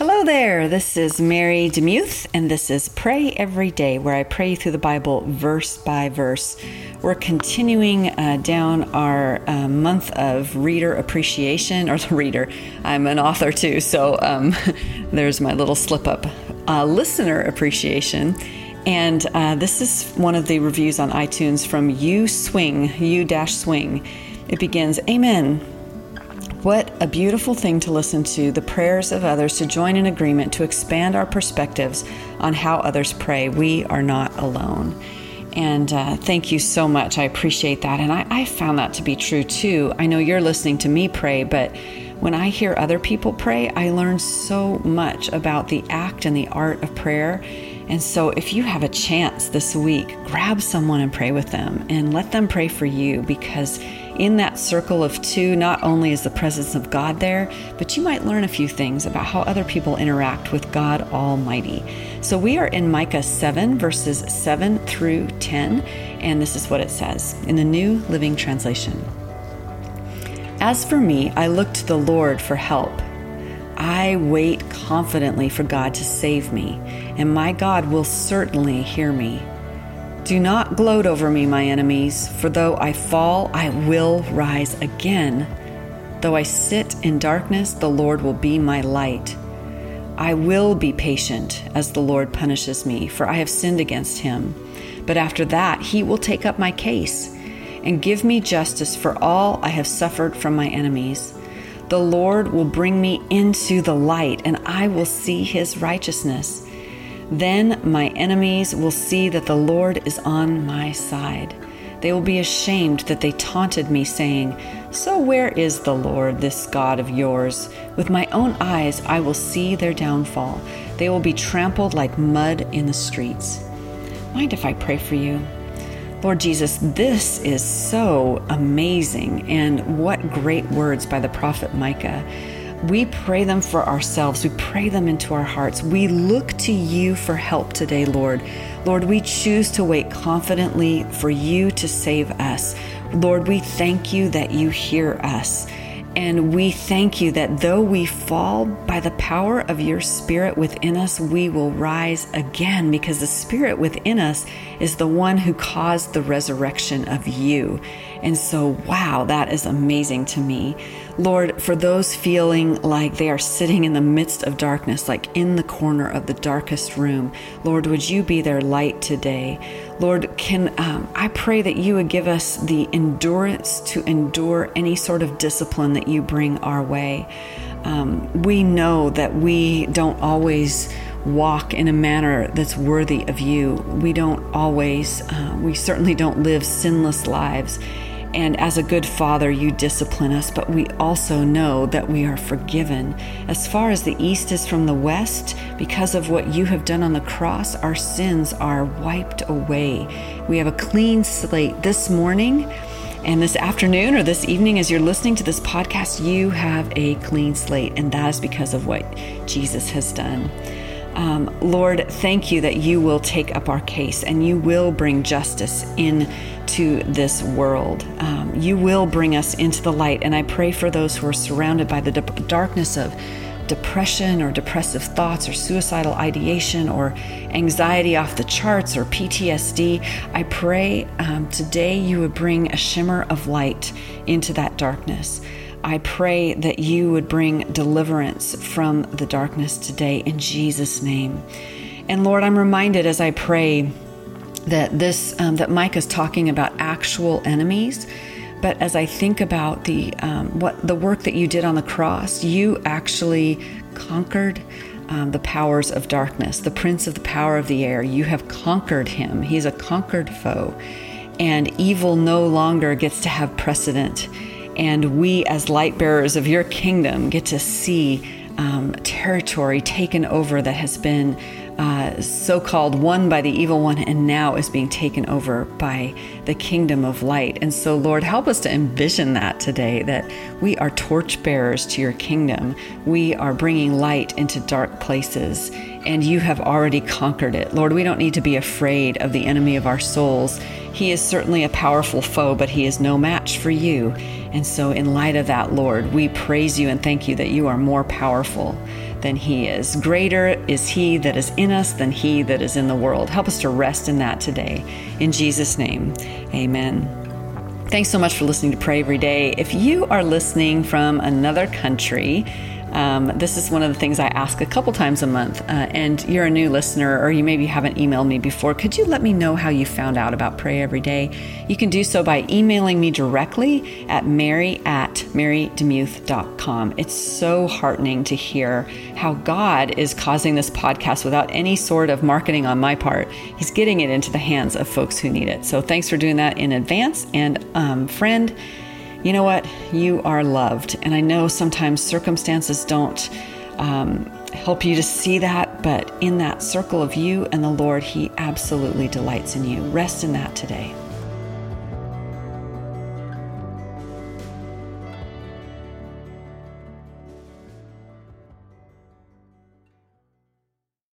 Hello there, this is Mary DeMuth, and this is Pray Every Day, where I pray through the Bible verse by verse. We're continuing down our month of reader appreciation, or the reader. I'm an author too, so there's my little slip up. Listener appreciation, and this is one of the reviews on iTunes from U-Swing. It begins, Amen. What a beautiful thing to listen to, the prayers of others, to join in agreement, to expand our perspectives on how others pray. We are not alone. And thank you so much. I appreciate that. And I found that to be true too. I know you're listening to me pray, but when I hear other people pray, I learn so much about the act and the art of prayer. And so if you have a chance this week, grab someone and pray with them and let them pray for you, because in that circle of two, not only is the presence of God there, but you might learn a few things about how other people interact with God Almighty. So we are in Micah 7, verses 7 through 10, and this is what it says in the New Living Translation. As for me, I look to the Lord for help. I wait confidently for God to save me, and my God will certainly hear me. Do not gloat over me, my enemies, for though I fall, I will rise again. Though I sit in darkness, the Lord will be my light. I will be patient as the Lord punishes me, for I have sinned against him. But after that, he will take up my case and give me justice for all I have suffered from my enemies. The Lord will bring me into the light, and I will see his righteousness. Then my enemies will see that the Lord is on my side. They will be ashamed that they taunted me, saying, So where is the Lord, this God of yours? With my own eyes I will see their downfall. They will be trampled like mud in the streets. Mind if I pray for you? Lord Jesus, this is so amazing, and what great words by the prophet Micah. We pray them for ourselves. We pray them into our hearts. We look to you for help today, Lord. Lord, we choose to wait confidently for you to save us. Lord, we thank you that you hear us. And we thank you that though we fall, by the power of your Spirit within us, we will rise again, because the Spirit within us is the one who caused the resurrection of you. And so, wow, that is amazing to me. Lord, for those feeling like they are sitting in the midst of darkness, like in the corner of the darkest room, Lord, would you be their light today? Lord, I pray that you would give us the endurance to endure any sort of discipline that you bring our way. We know that we don't always walk in a manner that's worthy of you. We certainly don't live sinless lives. And as a good father, you discipline us, but we also know that we are forgiven. As far as the east is from the west, because of what you have done on the cross, our sins are wiped away. We have a clean slate this morning, and this afternoon or this evening as you're listening to this podcast, you have a clean slate, and that is because of what Jesus has done. Lord, thank you that you will take up our case and you will bring justice into this world. You will bring us into the light. And I pray for those who are surrounded by the darkness of depression or depressive thoughts or suicidal ideation or anxiety off the charts or PTSD. I pray today you would bring a shimmer of light into that darkness. I pray that you would bring deliverance from the darkness today in Jesus' name. And Lord, I'm reminded as I pray that that Micah's talking about actual enemies, but as I think about the work that you did on the cross, you actually conquered the powers of darkness, the prince of the power of the air. You have conquered him. He's a conquered foe, and evil no longer gets to have precedent. And we, as light bearers of your kingdom, get to see territory taken over that has been so-called won by the evil one and now is being taken over by the kingdom of light. And so, Lord, help us to envision that today, that we are torch bearers to your kingdom. We are bringing light into dark places, and you have already conquered it. Lord, we don't need to be afraid of the enemy of our souls. He is certainly a powerful foe, but he is no match for you. And so in light of that, Lord, we praise you and thank you that you are more powerful than he is. Greater is he that is in us than he that is in the world. Help us to rest in that today. In Jesus' name, amen. Thanks so much for listening to Pray Every Day. If you are listening from another country, this is one of the things I ask a couple times a month, and you're a new listener, or you maybe haven't emailed me before. Could you let me know how you found out about Pray Every Day? You can do so by emailing me directly at mary@marydemuth.com. It's so heartening to hear how God is causing this podcast without any sort of marketing on my part. He's getting it into the hands of folks who need it. So thanks for doing that in advance. And friend, you know what? You are loved. And I know sometimes circumstances don't help you to see that, but in that circle of you and the Lord, he absolutely delights in you. Rest in that today.